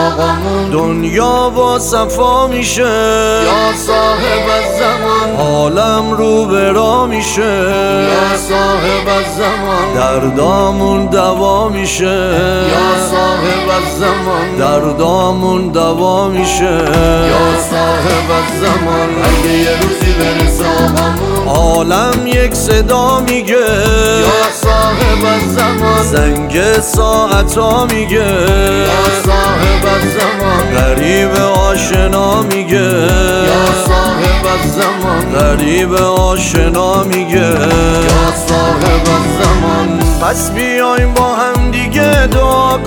آقامون. دنیا با صفا میشه یا صاحب الزمان، عالم رو به راه میشه یا صاحب الزمان، دردامون دوا میشه یا صاحب الزمان، دردامون دوا میشه یا صاحب الزمان. اگه یه روزی برسه آقامون، عالم یک صدا میگه یا صاحب الزمان، زنگ ساعتا میگه یا صاحب الزمان، غریب آشنا میگه یا صاحب الزمان، غریب آشنا میگه یا صاحب الزمان. پس بیایم با هم دیگه دعا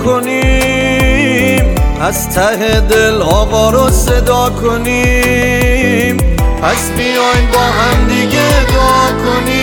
کنیم، از ته دل آقا رو صدا کنیم. پس بیایم با هم دیگه دعا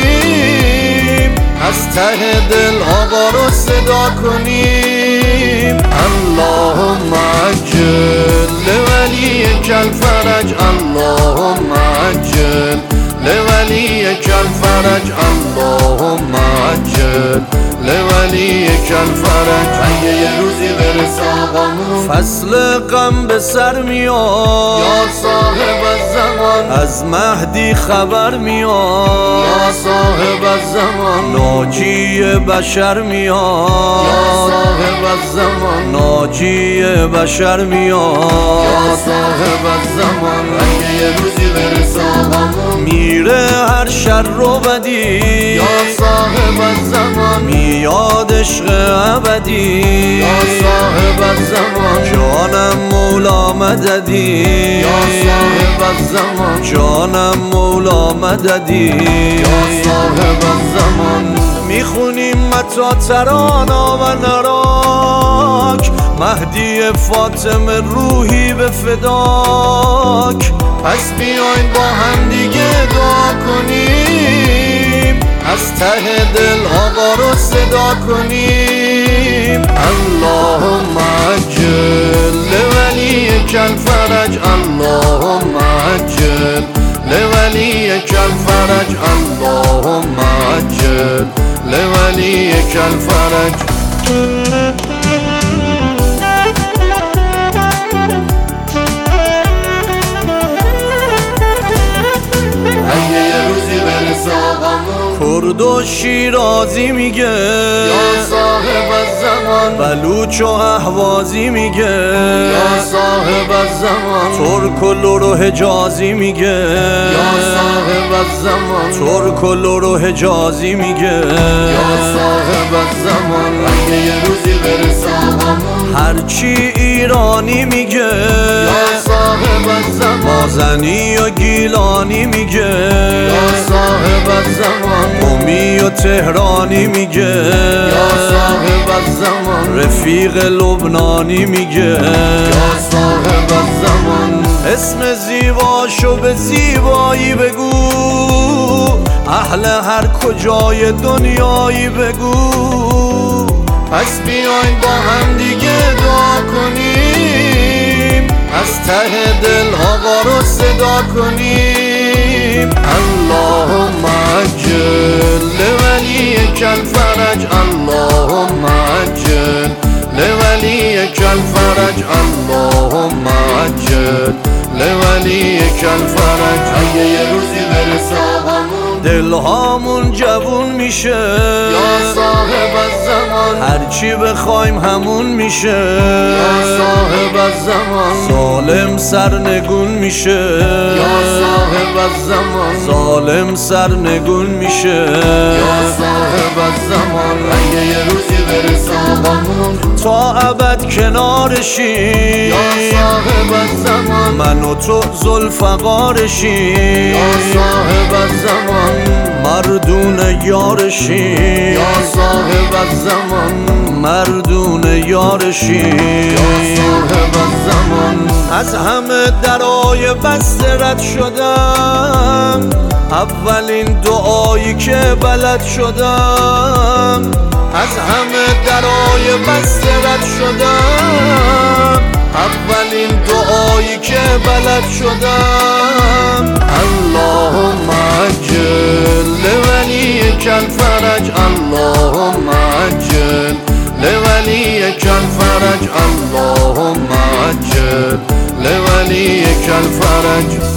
کنیم، از ته دل آقا رو صدا کنیم. اللهم عجل لولیک الفرج، اللهم عجل لولیک الفرج، اللهم عجل لولیک الفرج. اگه یه روزی برسه آقامون، فصل غم به سر میاد یا صاحب الزمان، از مهدی خبر میاد یا صاحب الزمان، ناجی بشر میاد یا صاحب الزمان، ناجی بشر میاد یا صاحب الزمان. اگه یه روزی برسه آقامون، میره هر شر و بدی یا صاحب الزمان، میاد عشق ابدی یا صاحب الزمان، جانم مولا مددی یا صاحب الزمان، جانم مولا مددی یا صاحب الزمان. میخونیم متا ترانا و نراک، مهدی فاطمه روحی به فداک. پس بیاین با هم دیگه دعا کنیم، از ته دل آقا رو صدا کنیم. اللهم عجل لولیک الفرج، اللهم عجل لولیک الفرج، اللهم عجل لولیک الفرج. اگه یه روزی برسه آقامون، کرد و شیرازی میگه یا صاحب الزمان، بلوچ و اهوازی میگه یا صاحب الزمان، ترک و لور و حجازی میگه یا صاحب الزمان، ترک و لور و حجازی میگه یا صاحب الزمان. اگه یه روزی برسه آقامون، هرچی ایرانی میگه یا صاحب الزمان، مازنی و گیلانی میگه یا صاحب الزمان، قمی و تهرانی میگه یا صاحب الزمان، رفیق لبنانی میگه یا صاحب الزمان. اسم زیباشو به زیبایی بگو، اهل هر کجای دنیایی بگو. پس بیاین با هم دیگه دعا کنیم، از ته دل آقا رو صدا کنیم. اللهم عجل لولیک الفرج، اللهم عجل لولیک الفرج، اللهم عجل لولیک الفرج. اگه یه روزی برسه آقامون، دلهامون جوون میشه یا صاحب الزمان، هرچی بخوایم همون میشه یا صاحب الزمان، ظالم سرنگون میشه یا صاحب الزمان، ظالم سرنگون میشه یا صاحب الزمان. اگه یه روزی برسه آقامون، تا ابد کنارشیم، یا صاحب الزمان، من و تو ذوالفقارشیم، یا صاحب الزمان، مردون یارشیم، یا صاحب الزمان، مردون یارشیم. یا صاحب الزمان. از همه درای بسته رد شدم، اولین دعایی که بلد شدم. از همه درای بسته رد شدم، اولین دعایی که بلد شدم. اللهم عجل لولیک الفرج، اللهم عجل لولیک الفرج، اللهم الفرج